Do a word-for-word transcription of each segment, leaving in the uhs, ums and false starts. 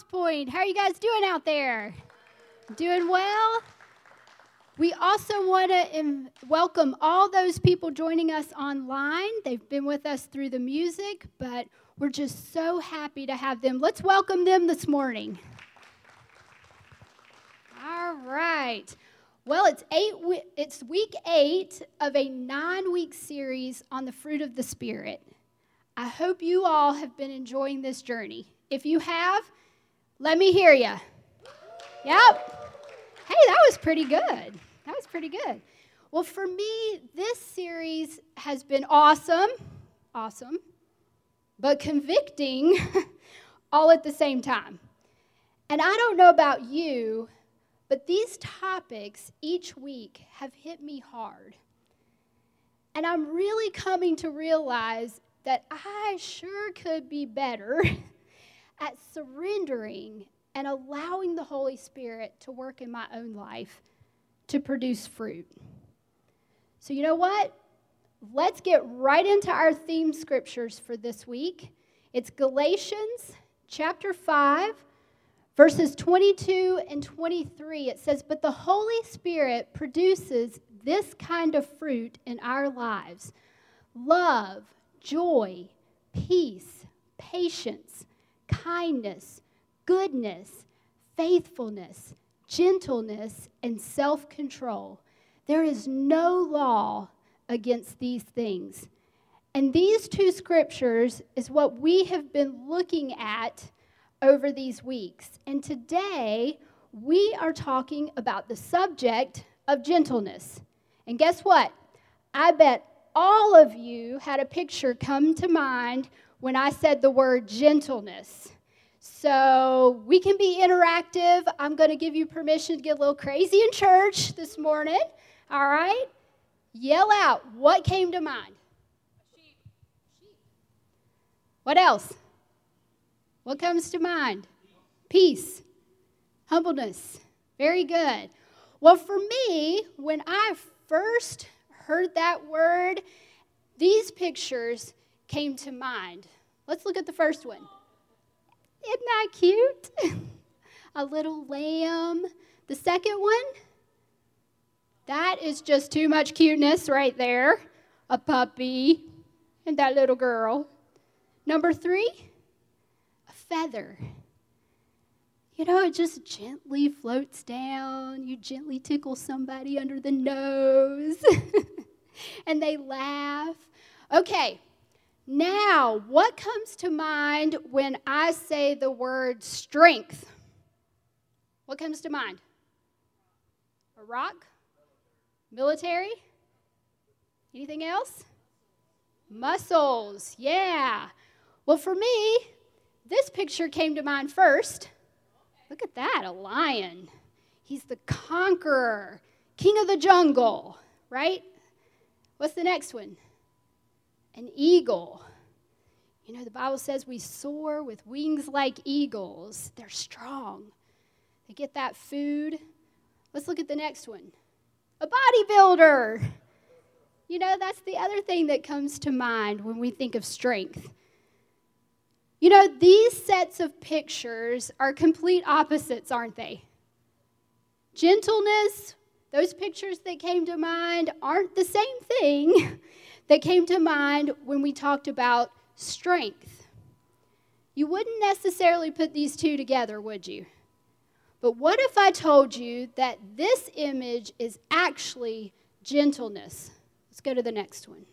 Point. How are you guys doing out there? Doing well? We also want to um, welcome all those people joining us online. They've been with us through the music, but we're just so happy to have them. Let's welcome them this morning. All right. Well, it's eight. It's week eight of a nine-week series on the fruit of the Spirit. I hope you all have been enjoying this journey. If you have, let me hear you. Yep. Hey, that was pretty good. That was pretty good. Well, for me, this series has been awesome, awesome, but convicting all at the same time. And I don't know about you, but these topics each week have hit me hard. And I'm really coming to realize that I sure could be better at surrendering and allowing the Holy Spirit to work in my own life to produce fruit. So you know what? Let's get right into our theme scriptures for this week. It's Galatians chapter five, verses twenty-two and twenty-three. It says, "But the Holy Spirit produces this kind of fruit in our lives: love, joy, peace, patience, kindness, goodness, faithfulness, gentleness, and self-control. There is no law against these things." And these two scriptures is what we have been looking at over these weeks. And today, we are talking about the subject of gentleness. And guess what? I bet all of you had a picture come to mind when I said the word gentleness. So we can be interactive. I'm going to give you permission to get a little crazy in church this morning. All right? Yell out. What came to mind? Sheep. Sheep. What else? What comes to mind? Peace. Humbleness. Very good. Well, for me, when I first heard that word, these pictures came to mind. Let's look at the first one. Isn't that cute? A little lamb. The second one, that is just too much cuteness right there. A puppy and that little girl. Number three, a feather. You know, it just gently floats down. You gently tickle somebody under the nose. And they laugh. Okay, now what comes to mind when I say the word strength? What comes to mind? A rock? Military? Anything else? Muscles, yeah. Well, for me, this picture came to mind first. Look at that, a lion. He's the conqueror, king of the jungle, right? What's the next one? An eagle. You know, the Bible says we soar with wings like eagles. They're strong. They get that food. Let's look at the next one. A bodybuilder. You know, that's the other thing that comes to mind when we think of strength. You know, these sets of pictures are complete opposites, aren't they? Gentleness, those pictures that came to mind aren't the same thing that came to mind when we talked about strength. You wouldn't necessarily put these two together, would you? But what if I told you that this image is actually gentleness? Let's go to the next one.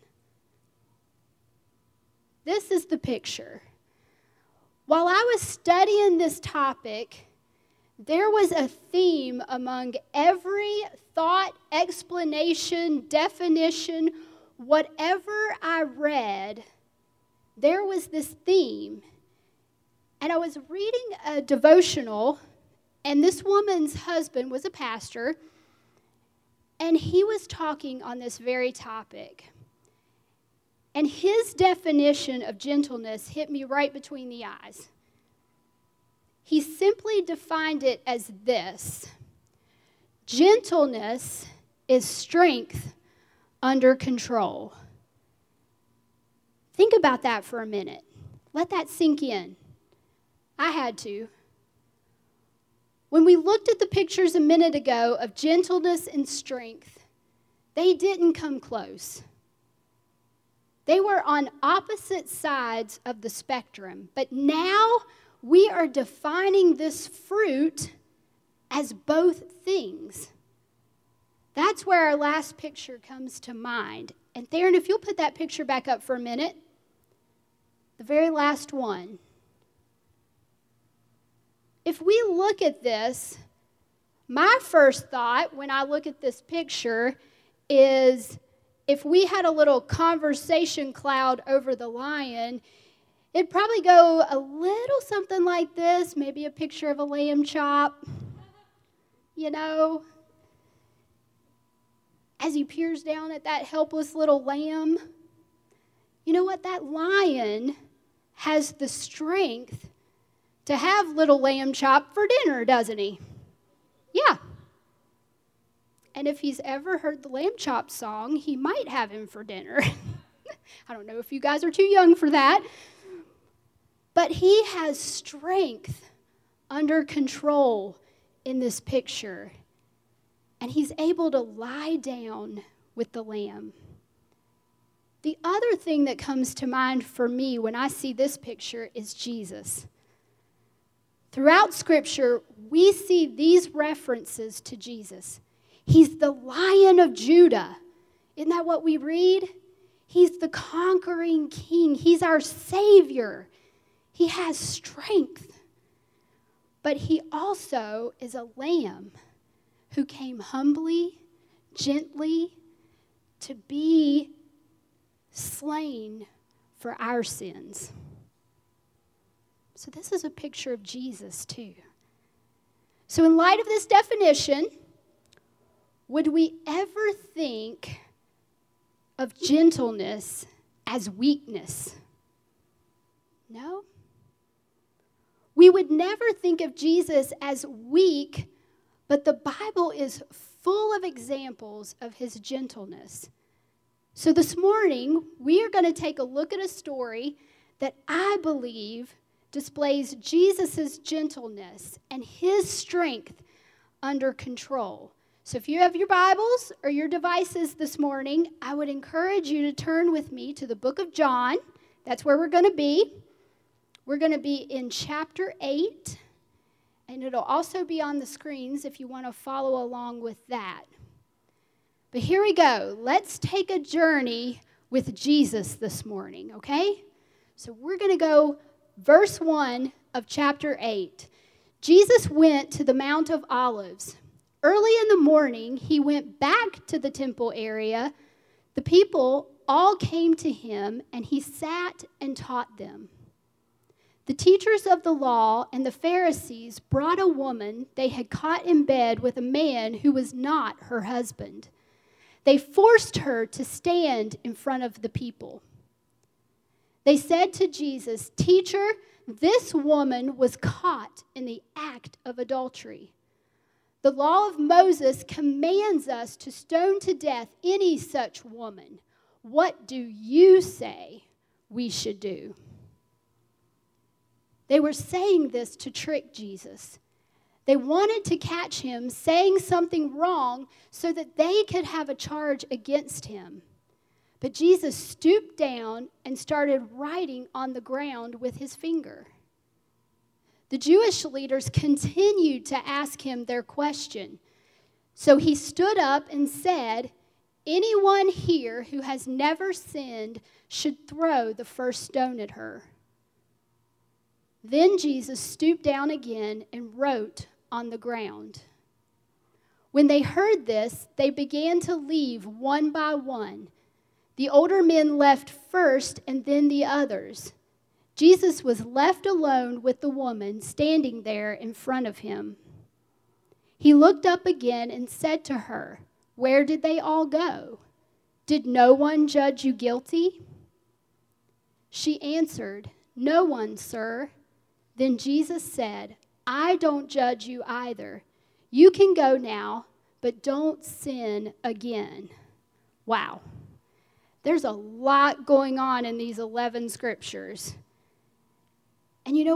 This is the picture. While I was studying this topic, there was a theme among every thought, explanation, definition, whatever I read, there was this theme. And I was reading a devotional, and this woman's husband was a pastor, and he was talking on this very topic. And his definition of gentleness hit me right between the eyes. He simply defined it as this: gentleness is strength under control. Think about that for a minute. Let that sink in. I had to. When we looked at the pictures a minute ago of gentleness and strength, they didn't come close. They were on opposite sides of the spectrum, but now we are defining this fruit as both things. That's where our last picture comes to mind. And Theron, if you'll put that picture back up for a minute, the very last one. If we look at this, my first thought when I look at this picture is if we had a little conversation cloud over the lion, it'd probably go a little something like this, maybe a picture of a lamb chop, you know, as he peers down at that helpless little lamb. You know what? That lion has the strength to have little lamb chop for dinner, doesn't he? Yeah. And if he's ever heard the lamb chop song, he might have him for dinner. I don't know if you guys are too young for that. But he has strength under control in this picture. And he's able to lie down with the lamb. The other thing that comes to mind for me when I see this picture is Jesus. Throughout Scripture, we see these references to Jesus. He's the Lion of Judah. Isn't that what we read? He's the conquering king. He's our Savior. He has strength. But he also is a lamb who came humbly, gently, to be slain for our sins. So this is a picture of Jesus too. So in light of this definition, would we ever think of gentleness as weakness? No. We would never think of Jesus as weak, but the Bible is full of examples of his gentleness. So this morning, we are going to take a look at a story that I believe displays Jesus' gentleness and his strength under control. So if you have your Bibles or your devices this morning, I would encourage you to turn with me to the book of John. That's where we're going to be. We're going to be in chapter eight, and it'll also be on the screens if you want to follow along with that. But here we go. Let's take a journey with Jesus this morning, okay? So we're going to go verse one of chapter eight. Jesus went to the Mount of Olives. Early in the morning, he went back to the temple area. The people all came to him, and he sat and taught them. The teachers of the law and the Pharisees brought a woman they had caught in bed with a man who was not her husband. They forced her to stand in front of the people. They said to Jesus, "Teacher, this woman was caught in the act of adultery. The law of Moses commands us to stone to death any such woman. What do you say we should do?" They were saying this to trick Jesus. They wanted to catch him saying something wrong so that they could have a charge against him. But Jesus stooped down and started writing on the ground with his finger. The Jewish leaders continued to ask him their question. So he stood up and said, "Anyone here who has never sinned should throw the first stone at her." Then Jesus stooped down again and wrote on the ground. When they heard this, they began to leave one by one. The older men left first and then the others. Jesus was left alone with the woman standing there in front of him. He looked up again and said to her, "Where did they all go? Did no one judge you guilty?" She answered, "No one, sir." Then Jesus said, "I don't judge you either. You can go now, but don't sin again." Wow. There's a lot going on in these eleven scriptures. And you know what?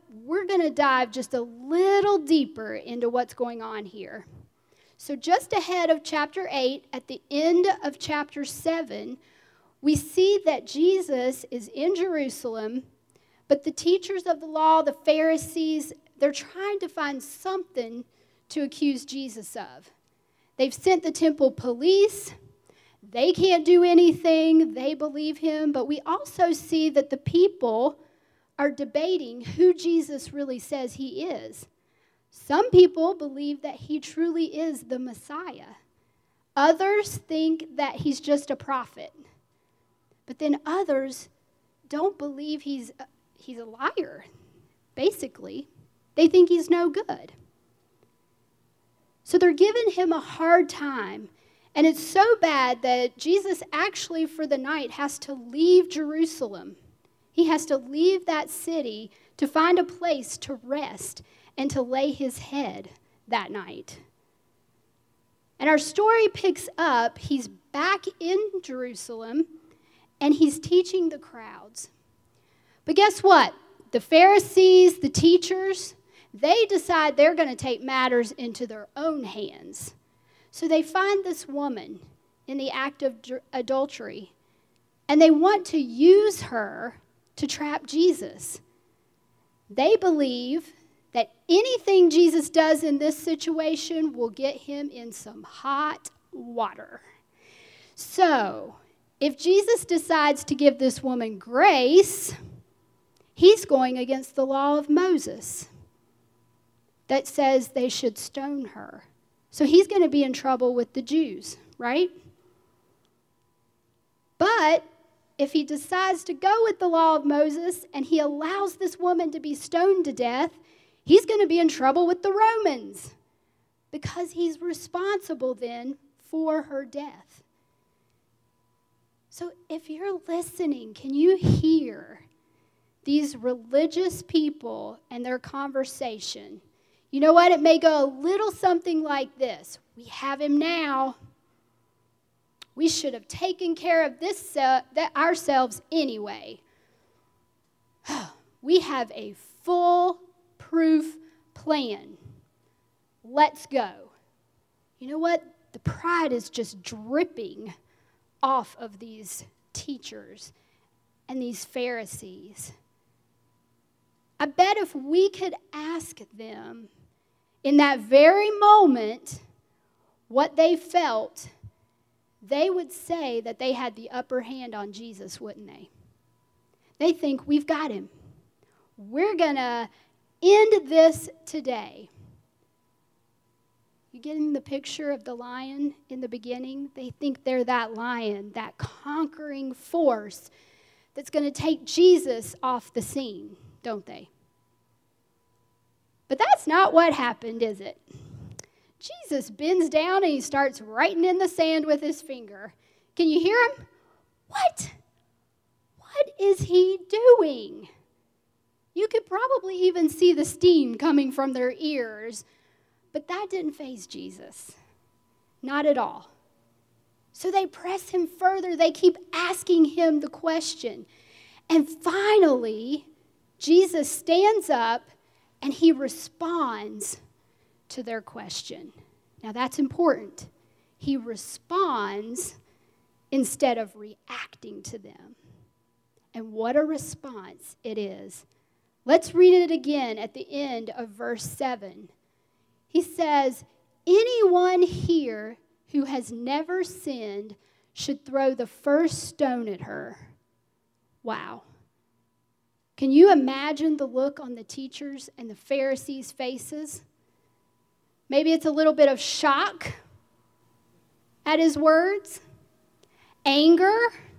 we're going to dive just a little deeper into what's going on here. So just ahead of chapter eight, at the end of chapter seven, we see that Jesus is in Jerusalem, but the teachers of the law, the Pharisees, they're trying to find something to accuse Jesus of. They've sent the temple police. They can't do anything. They believe him. But we also see that the people are debating who Jesus really says he is. Some people believe that he truly is the Messiah. Others think that he's just a prophet. But then others don't believe he's a, he's a liar, basically. They think he's no good. So they're giving him a hard time. And it's so bad that Jesus actually, for the night, has to leave Jerusalem. He has to leave that city to find a place to rest and to lay his head that night. And our story picks up. He's back in Jerusalem, and he's teaching the crowds. But guess what? The Pharisees, the teachers, they decide they're going to take matters into their own hands. So they find this woman in the act of adultery, and they want to use her to trap Jesus. They believe that anything Jesus does in this situation will get him in some hot water. So, if Jesus decides to give this woman grace, he's going against the law of Moses that says they should stone her. So he's going to be in trouble with the Jews, right? But if he decides to go with the law of Moses and he allows this woman to be stoned to death, he's going to be in trouble with the Romans because he's responsible then for her death. So if you're listening, can you hear these religious people and their conversation? You know what? It may go a little something like this. We have him now. We should have taken care of this uh, that ourselves anyway. We have a foolproof plan. Let's go. You know what? The pride is just dripping off of these teachers and these Pharisees. I bet if we could ask them in that very moment what they felt, they would say that they had the upper hand on Jesus, wouldn't they? They think, we've got him. We're going to end this today. You getting the picture of the lion in the beginning? They think they're that lion, that conquering force that's going to take Jesus off the scene, don't they? But that's not what happened, is it? Jesus bends down and he starts writing in the sand with his finger. Can you hear him? What? What is he doing? You could probably even see the steam coming from their ears, but that didn't faze Jesus. Not at all. So they press him further. They keep asking him the question. And finally, Jesus stands up and he responds to their question. Now that's important. He responds instead of reacting to them. And what a response it is. Let's read it again at the end of verse seven. He says, anyone here who has never sinned should throw the first stone at her. Wow. Can you imagine the look on the teachers and the Pharisees' faces? Maybe it's a little bit of shock at his words, anger.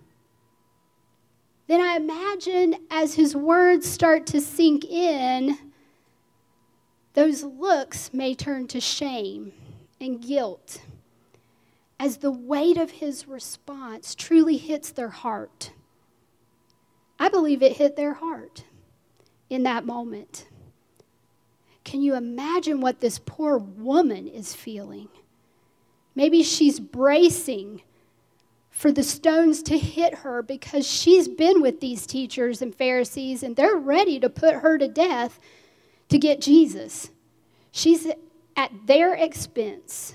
Then I imagine as his words start to sink in, those looks may turn to shame and guilt as the weight of his response truly hits their heart. I believe it hit their heart in that moment. Can you imagine what this poor woman is feeling? Maybe she's bracing for the stones to hit her because she's been with these teachers and Pharisees and they're ready to put her to death to get Jesus. She's at their expense.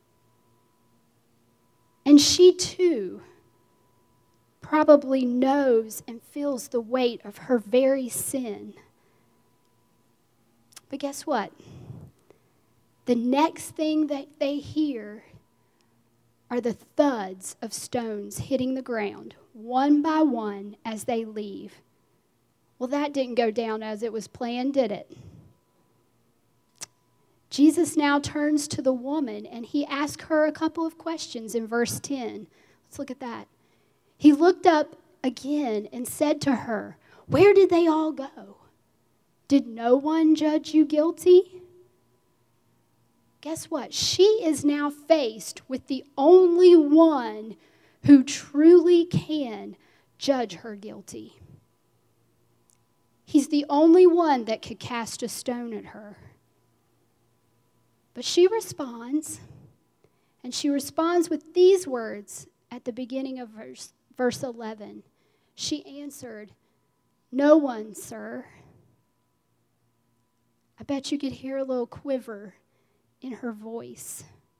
And she too probably knows and feels the weight of her very sin. But guess what? The next thing that they hear are the thuds of stones hitting the ground, one by one, as they leave. Well, that didn't go down as it was planned, did it? Jesus now turns to the woman, and he asks her a couple of questions in verse ten. Let's look at that. He looked up again and said to her, "Where did they all go? Did no one judge you guilty?" Guess what? She is now faced with the only one who truly can judge her guilty. He's the only one that could cast a stone at her. But she responds, and she responds with these words at the beginning of verse, verse eleven. She answered, "No one, sir." I bet you could hear a little quiver in her voice.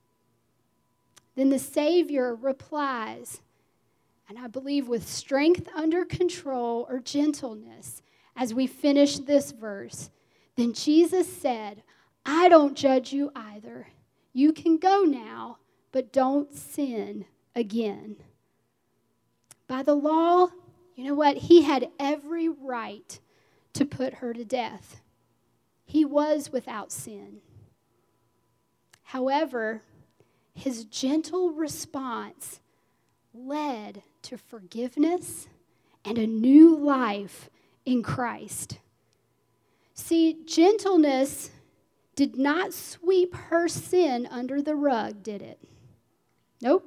Then the Savior replies, and I believe with strength under control or gentleness, as we finish this verse, then Jesus said, "I don't judge you either. You can go now, but don't sin again." By the law, you know what? He had every right to put her to death. He was without sin. However, his gentle response led to forgiveness and a new life in Christ. See, gentleness did not sweep her sin under the rug, did it? Nope.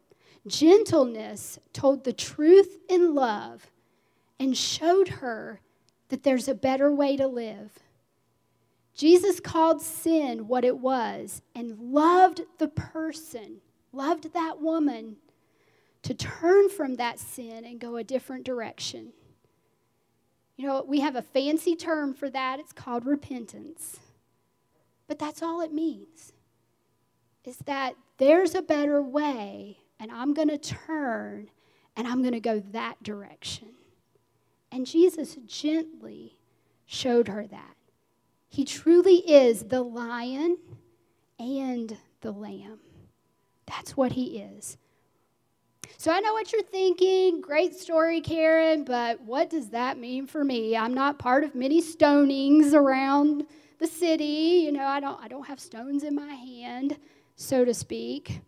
Gentleness told the truth in love and showed her that there's a better way to live. Jesus called sin what it was and loved the person, loved that woman to turn from that sin and go a different direction. You know, we have a fancy term for that. It's called repentance. But that's all it means, is that there's a better way, and I'm going to turn, and I'm going to go that direction. And Jesus gently showed her that. He truly is the lion and the lamb. That's what he is. So I know what you're thinking. Great story, Karen, but what does that mean for me? I'm not part of many stonings around the city. You know, I don't, I don't have stones in my hand, so to speak.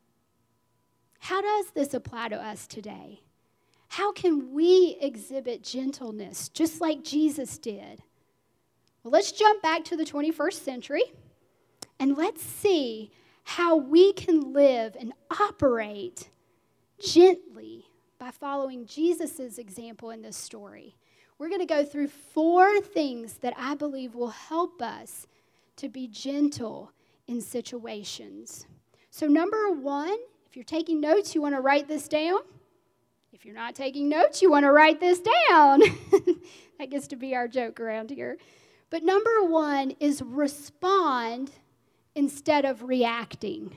How does this apply to us today? How can we exhibit gentleness just like Jesus did? Well, let's jump back to the twenty-first century and let's see how we can live and operate gently by following Jesus' example in this story. We're going to go through four things that I believe will help us to be gentle in situations. So number one, if you're taking notes, you want to write this down. If you're not taking notes, you want to write this down. That gets to be our joke around here. But number one is respond instead of reacting.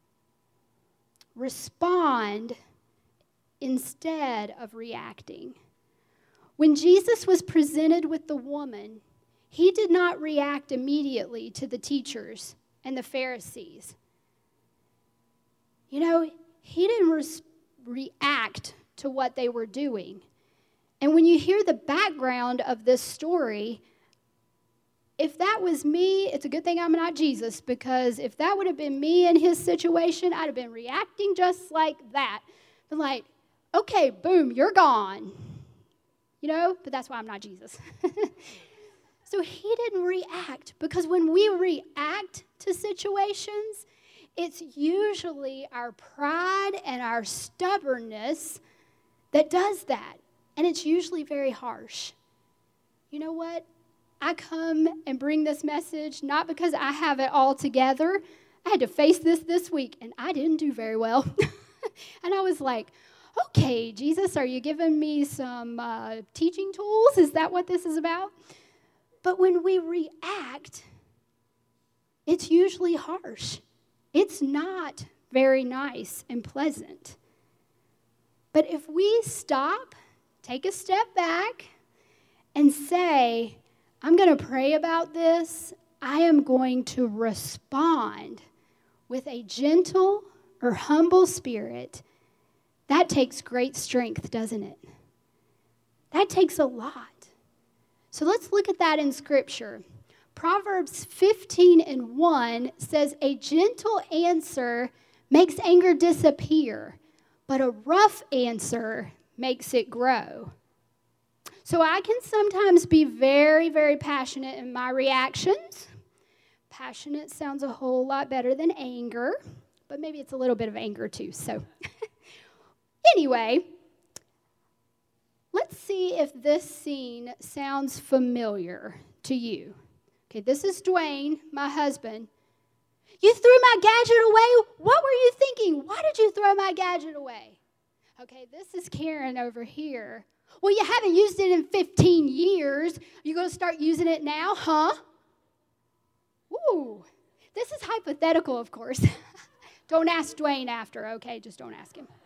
Respond instead of reacting. When Jesus was presented with the woman, he did not react immediately to the teachers and the Pharisees. You know, he didn't res- react to what they were doing. And when you hear the background of this story, if that was me, it's a good thing I'm not Jesus, because if that would have been me in his situation, I'd have been reacting just like that. But like, okay, boom, you're gone. You know, but that's why I'm not Jesus. So he didn't react, because when we react to situations, it's usually our pride and our stubbornness that does that. And it's usually very harsh. You know what? I come and bring this message not because I have it all together. I had to face this this week, and I didn't do very well. And I was like, Okay, Jesus, are you giving me some uh, teaching tools? Is that what this is about? But when we react, it's usually harsh. It's not very nice and pleasant. But if we stop, take a step back, and say, I'm going to pray about this, I am going to respond with a gentle or humble spirit, that takes great strength, doesn't it? That takes a lot. So let's look at that in Scripture. Proverbs fifteen and one says, a gentle answer makes anger disappear, but a rough answer makes it grow. So I can sometimes be very, very passionate in my reactions. Passionate sounds a whole lot better than anger, but maybe it's a little bit of anger too. So anyway, let's see if this scene sounds familiar to you. Okay, this is Dwayne, my husband. You threw my gadget away? What were you thinking? Why did you throw my gadget away? Okay, this is Karen over here. Well, you haven't used it in fifteen years. You're going to start using it now, huh? Ooh, this is hypothetical, of course. Don't ask Dwayne after, okay? Just don't ask him.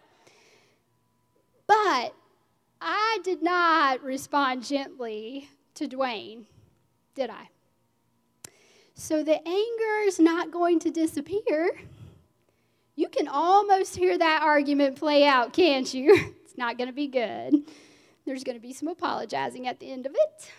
But I did not respond gently to Dwayne, did I? So the anger is not going to disappear. You can almost hear that argument play out, can't you? It's not going to be good. There's going to be some apologizing at the end of it.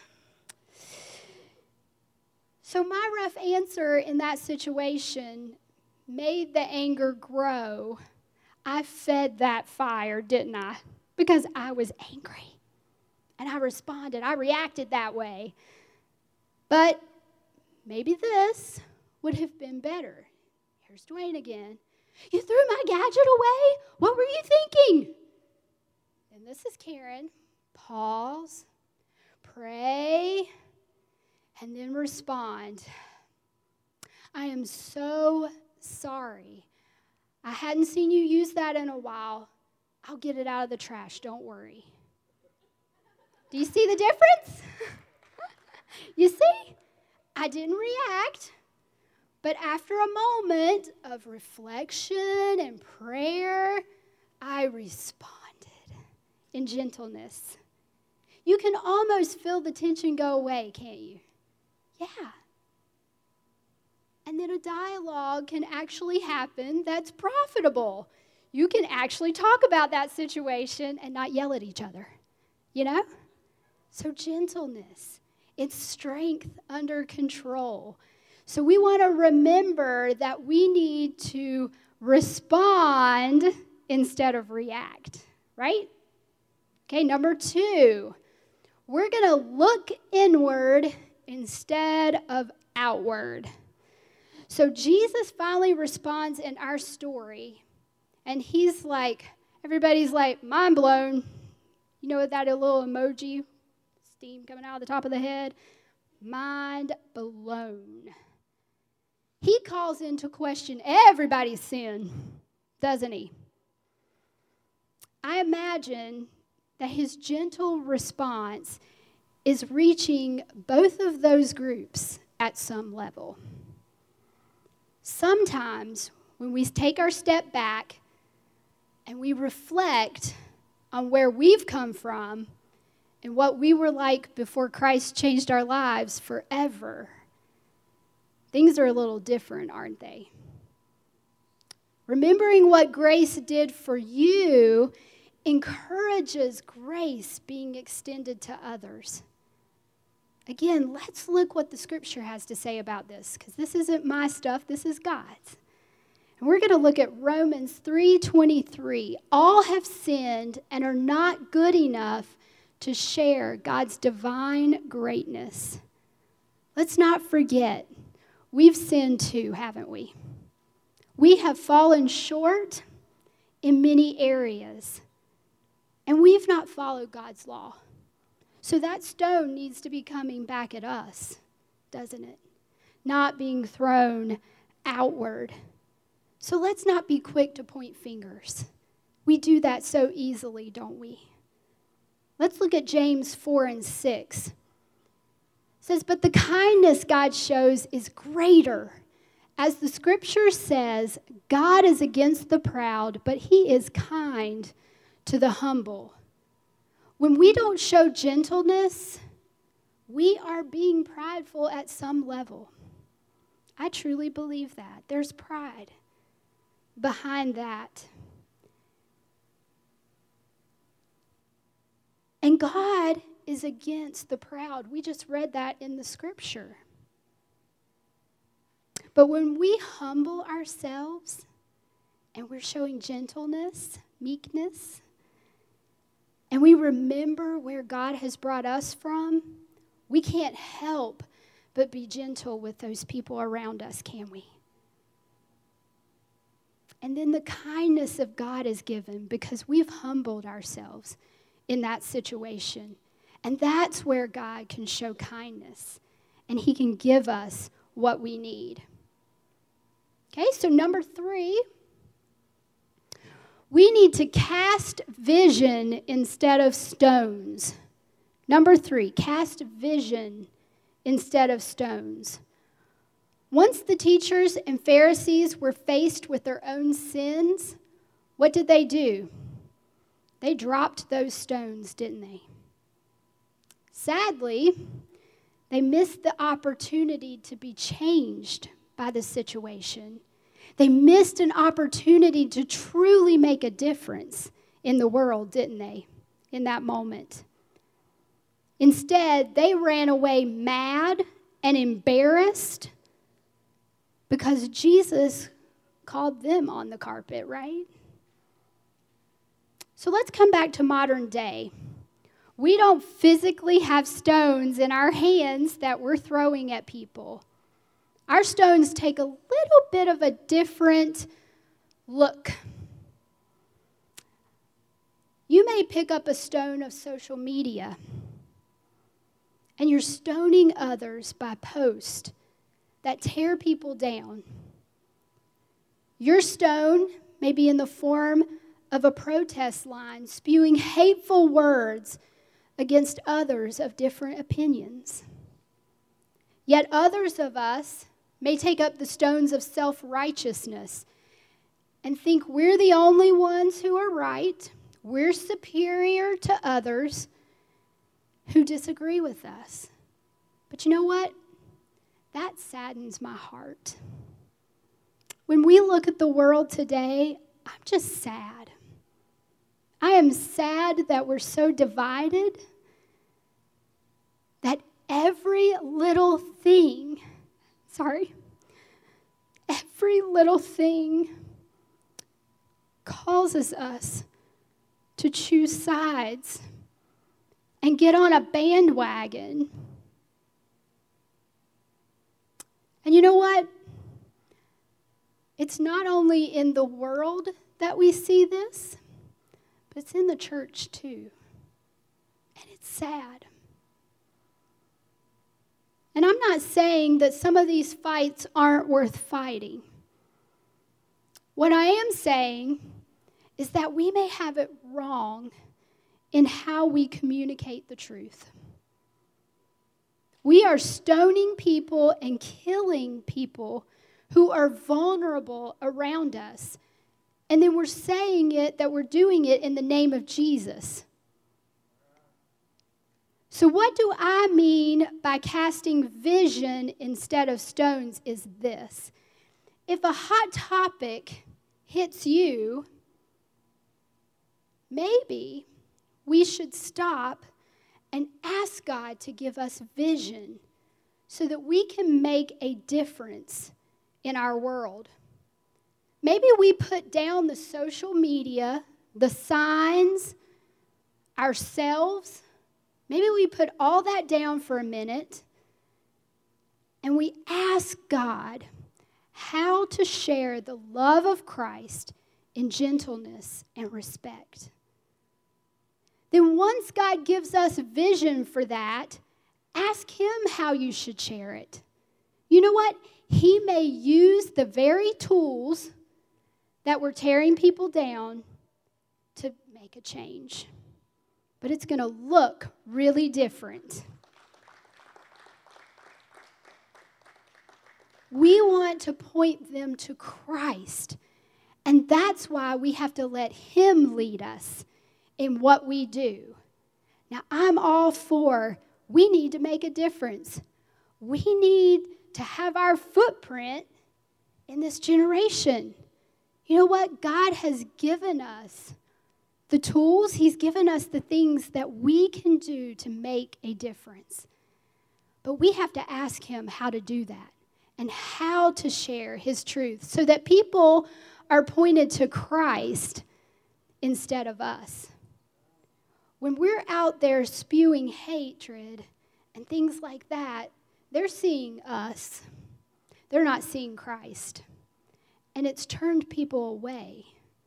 So my rough answer in that situation made the anger grow. I fed that fire, didn't I? Because I was angry. And I responded. I reacted that way. But maybe this would have been better. Here's Dwayne again. You threw my gadget away? What were you thinking? And this is Karen. Pause, pray, and then respond. I am so sorry. I hadn't seen you use that in a while. I'll get it out of the trash, don't worry. Do you see the difference? You see? I didn't react, but after a moment of reflection and prayer, I responded in gentleness. You can almost feel the tension go away, can't you? Yeah. And then a dialogue can actually happen that's profitable. You can actually talk about that situation and not yell at each other, you know? So gentleness, it's strength under control. So we want to remember that we need to respond instead of react, right? Okay, number two, we're going to look inward instead of outward. So Jesus finally responds in our story, and he's like, everybody's like, mind blown. You know that little emoji, steam coming out of the top of the head? Mind blown. He calls into question everybody's sin, doesn't he? I imagine that his gentle response is reaching both of those groups at some level. Sometimes when we take our step back and we reflect on where we've come from and what we were like before Christ changed our lives forever, things are a little different, aren't they? Remembering what grace did for you encourages grace being extended to others. Again, let's look what the Scripture has to say about this, because this isn't my stuff, this is God's. And we're going to look at Romans three twenty-three. All have sinned and are not good enough to share God's divine greatness. Let's not forget, we've sinned too, haven't we? We have fallen short in many areas, and we've not followed God's law. So that stone needs to be coming back at us, doesn't it? Not being thrown outward. So let's not be quick to point fingers. We do that so easily, don't we? Let's look at James four and six. It says, but the kindness God shows is greater. As the scripture says, God is against the proud, but he is kind to the humble. When we don't show gentleness, we are being prideful at some level. I truly believe that. There's pride behind that. And God is against the proud. We just read that in the scripture. But when we humble ourselves and we're showing gentleness, meekness, and we remember where God has brought us from, we can't help but be gentle with those people around us, can we? And then the kindness of God is given because we've humbled ourselves in that situation. And that's where God can show kindness, and he can give us what we need. Okay, so number three, we need to cast vision instead of stones. Number three, cast vision instead of stones. Once the teachers and Pharisees were faced with their own sins, what did they do? They dropped those stones, didn't they? Sadly, they missed the opportunity to be changed by the situation. They missed an opportunity to truly make a difference in the world, didn't they, in that moment? Instead, they ran away mad and embarrassed because Jesus called them on the carpet, right? So let's come back to modern day. We don't physically have stones in our hands that we're throwing at people. Our stones take a little bit of a different look. You may pick up a stone of social media, and you're stoning others by posts that tear people down. Your stone may be in the form of a protest line spewing hateful words against others of different opinions. Yet others of us may take up the stones of self-righteousness and think we're the only ones who are right, we're superior to others who disagree with us. But you know what? That saddens my heart. When we look at the world today, I'm just sad. I am sad that we're so divided that every little thing, sorry, every little thing causes us to choose sides and get on a bandwagon. And you know what? It's not only in the world that we see this, but it's in the church too. And it's sad. And I'm not saying that some of these fights aren't worth fighting. What I am saying is that we may have it wrong in how we communicate the truth. We are stoning people and killing people who are vulnerable around us. And then we're saying it that we're doing it in the name of Jesus. So what do I mean by casting vision instead of stones is this. If a hot topic hits you, maybe we should stop and ask God to give us vision so that we can make a difference in our world. Maybe we put down the social media, the signs, ourselves. Maybe we put all that down for a minute and we ask God how to share the love of Christ in gentleness and respect. Then once God gives us vision for that, ask him how you should share it. You know what? He may use the very tools that were tearing people down to make a change. But it's going to look really different. We want to point them to Christ. And that's why we have to let him lead us in what we do. Now, I'm all for we need to make a difference. We need to have our footprint in this generation. You know what? God has given us the tools. He's given us the things that we can do to make a difference. But we have to ask him how to do that and how to share his truth so that people are pointed to Christ instead of us. When we're out there spewing hatred and things like that, they're seeing us. They're not seeing Christ. And it's turned people away.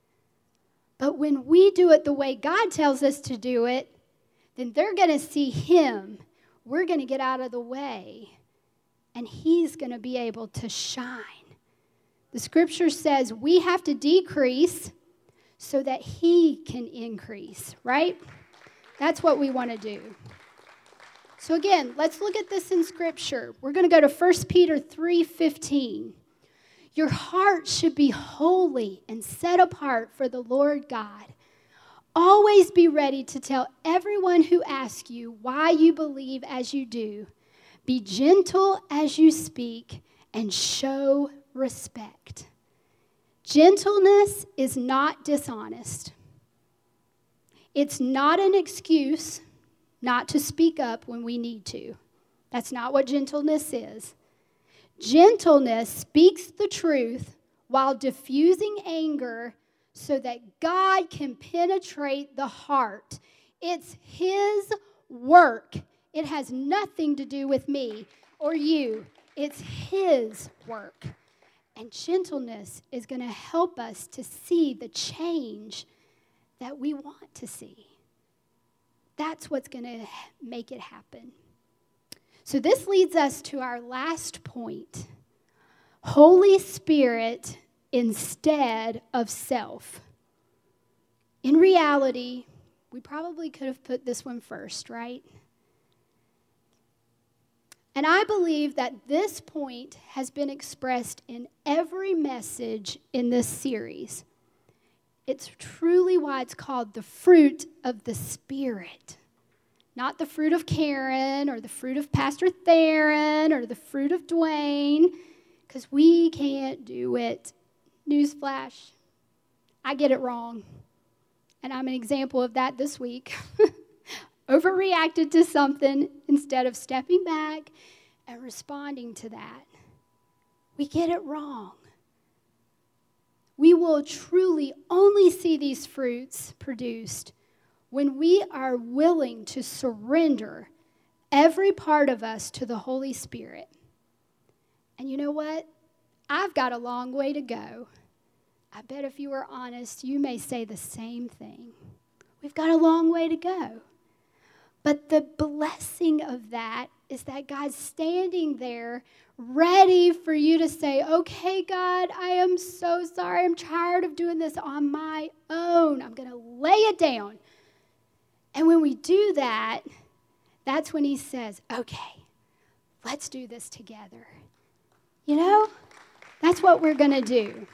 But when we do it the way God tells us to do it, then they're going to see him. We're going to get out of the way. And he's going to be able to shine. The scripture says we have to decrease so that he can increase, right? That's what we want to do. So again, let's look at this in scripture. We're going to go to First Peter three fifteen. Your heart should be holy and set apart for the Lord God. Always be ready to tell everyone who asks you why you believe as you do. Be gentle as you speak and show respect. Gentleness is not dishonest. It's not an excuse not to speak up when we need to. That's not what gentleness is. Gentleness speaks the truth while diffusing anger so that God can penetrate the heart. It's his work. It has nothing to do with me or you. It's his work. And gentleness is going to help us to see the change that we want to see. That's what's going to make it happen. So this leads us to our last point. Holy Spirit instead of self. In reality, we probably could have put this one first, right? And I believe that this point has been expressed in every message in this series. It's truly why it's called the fruit of the Spirit. Not the fruit of Karen or the fruit of Pastor Theron or the fruit of Dwayne, because we can't do it. Newsflash, I get it wrong. And I'm an example of that this week. Overreacted to something instead of stepping back and responding to that. We get it wrong. We will truly only see these fruits produced when we are willing to surrender every part of us to the Holy Spirit. And you know what? I've got a long way to go. I bet if you were honest, you may say the same thing. We've got a long way to go. But the blessing of that is that God's standing there ready for you to say, okay, God, I am so sorry. I'm tired of doing this on my own. I'm going to lay it down. And when we do that, that's when he says, okay, let's do this together. You know, that's what we're going to do.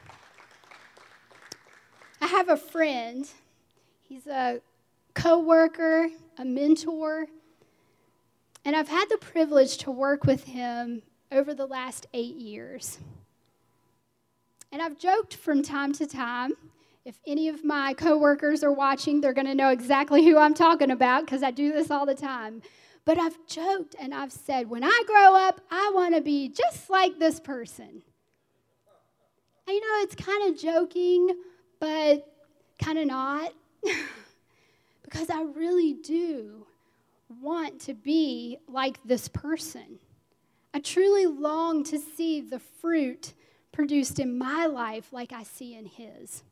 I have a friend. He's a co-worker, a mentor, and I've had the privilege to work with him over the last eight years. And I've joked from time to time, if any of my coworkers are watching, they're going to know exactly who I'm talking about because I do this all the time. But I've joked and I've said, when I grow up, I want to be just like this person. And you know, it's kind of joking, but kind of not. Because I really do want to be like this person. I truly long to see the fruit produced in my life like I see in his.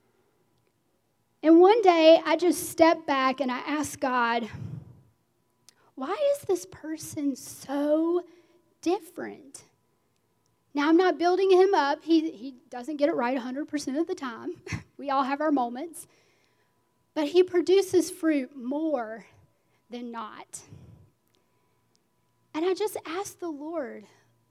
And one day, I just stepped back and I asked God, why is this person so different? Now, I'm not building him up. He, he doesn't get it right one hundred percent of the time. We all have our moments. but he produces fruit more than not. And I just asked the Lord,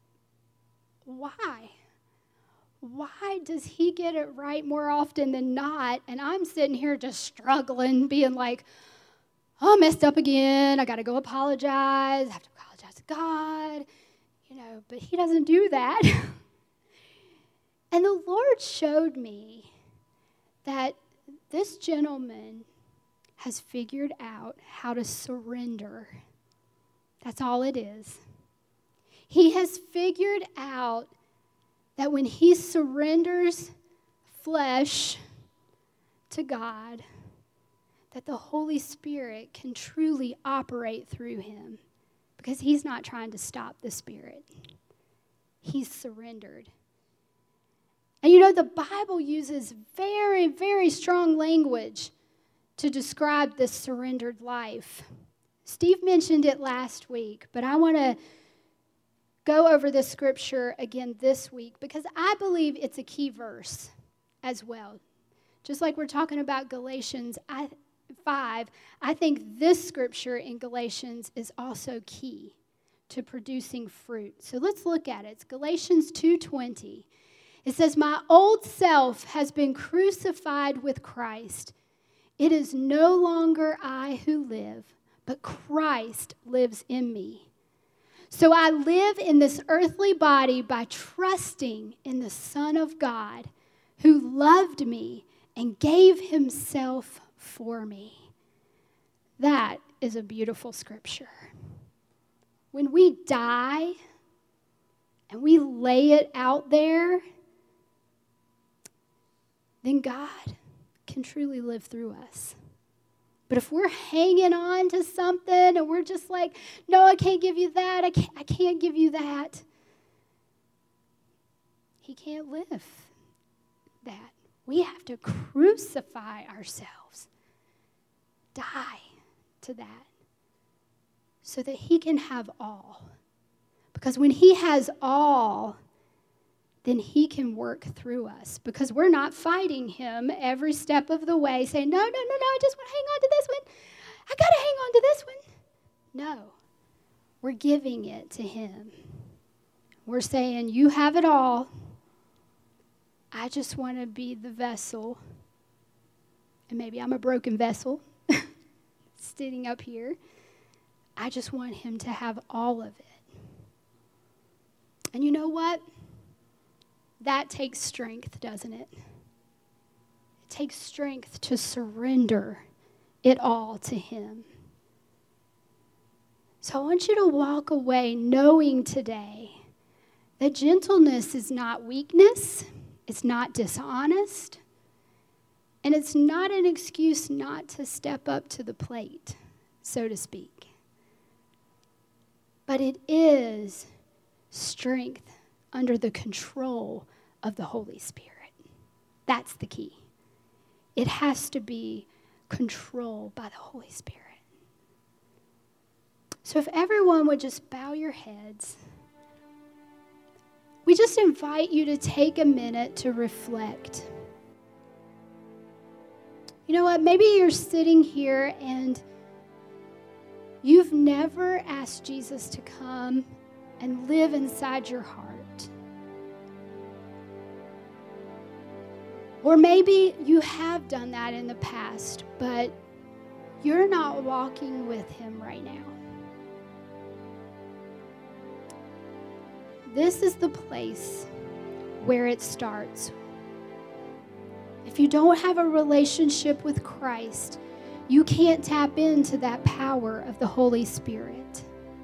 why? Why does he get it right more often than not? And I'm sitting here just struggling, being like, oh, I messed up again. I got to go apologize. I have to apologize to God. You know, but he doesn't do that. And the Lord showed me that this gentleman has figured out how to surrender. That's all it is. He has figured out that when he surrenders flesh to God, that the Holy Spirit can truly operate through him, because he's not trying to stop the Spirit. He's surrendered. And you know, the Bible uses very, very strong language to describe this surrendered life. Steve mentioned it last week, but I want to go over this scripture again this week because I believe it's a key verse as well. Just like we're talking about Galatians five, I think this scripture in Galatians is also key to producing fruit. So let's look at it. It's Galatians two twenty. It says, "My old self has been crucified with Christ. It is no longer I who live, but Christ lives in me. So I live in this earthly body by trusting in the Son of God who loved me and gave himself for me." That is a beautiful scripture. When we die and we lay it out there, then God can truly live through us. But if we're hanging on to something and we're just like, no, I can't give you that, I can't, I can't give you that, he can't live that. We have to crucify ourselves, die to that, so that he can have all. Because when he has all, then he can work through us, because we're not fighting him every step of the way, saying, no, no, no, no, I just want to hang on to this one. I got to hang on to this one. No, we're giving it to him. We're saying, you have it all. I just want to be the vessel. And maybe I'm a broken vessel sitting up here. I just want him to have all of it. And you know what? That takes strength, doesn't it? It takes strength to surrender it all to him. So I want you to walk away knowing today that gentleness is not weakness, it's not dishonest, and it's not an excuse not to step up to the plate, so to speak. But it is strength under the control of the Holy Spirit. That's the key. It has to be controlled by the Holy Spirit. So if everyone would just bow your heads, we just invite you to take a minute to reflect. You know what? Maybe you're sitting here and you've never asked Jesus to come and live inside your heart. Or maybe you have done that in the past, but you're not walking with him right now. This is the place where it starts. If you don't have a relationship with Christ, you can't tap into that power of the Holy Spirit.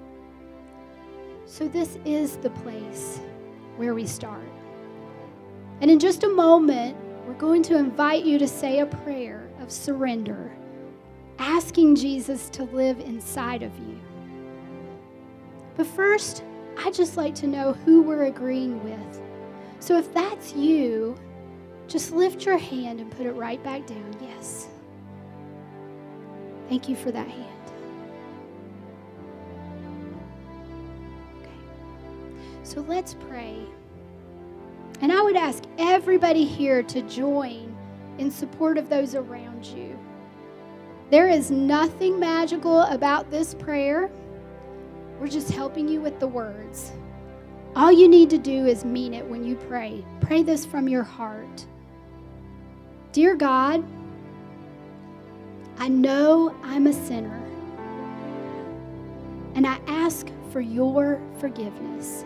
So this is the place where we start. And in just a moment, we're going to invite you to say a prayer of surrender, asking Jesus to live inside of you. But first, I'd just like to know who we're agreeing with. So if that's you, just lift your hand and put it right back down. Yes. Thank you for that hand. So let's pray. And I would ask everybody here to join in support of those around you. There is nothing magical about this prayer. We're just helping you with the words. All you need to do is mean it when you pray. Pray this from your heart. Dear God, I know I'm a sinner, and I ask for your forgiveness.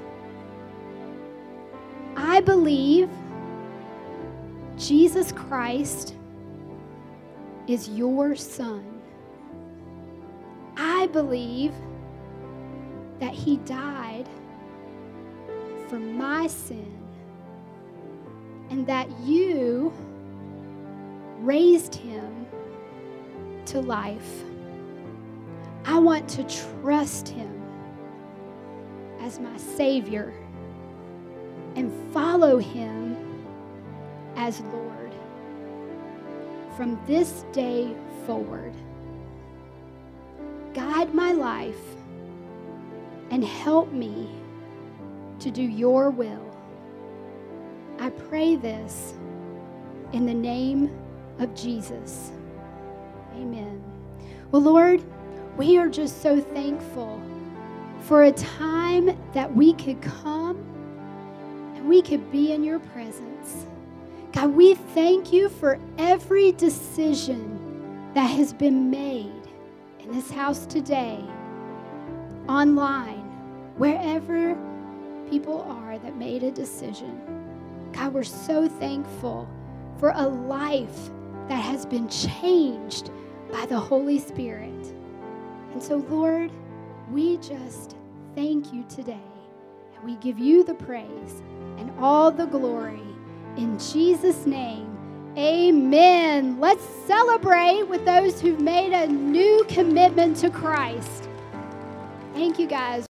I believe Jesus Christ is your Son. I believe that he died for my sin and that you raised him to life. I want to trust him as my Savior and follow him as Lord from this day forward. Guide my life and help me to do your will. I pray this in the name of Jesus. Amen. Well, Lord, we are just so thankful for a time that we could come and we could be in your presence. God, we thank you for every decision that has been made in this house today, online, wherever people are that made a decision. God, we're so thankful for a life that has been changed by the Holy Spirit. And so, Lord, we just thank you today, and we give you the praise and all the glory. In Jesus' name, amen. Let's celebrate with those who've made a new commitment to Christ. Thank you, guys.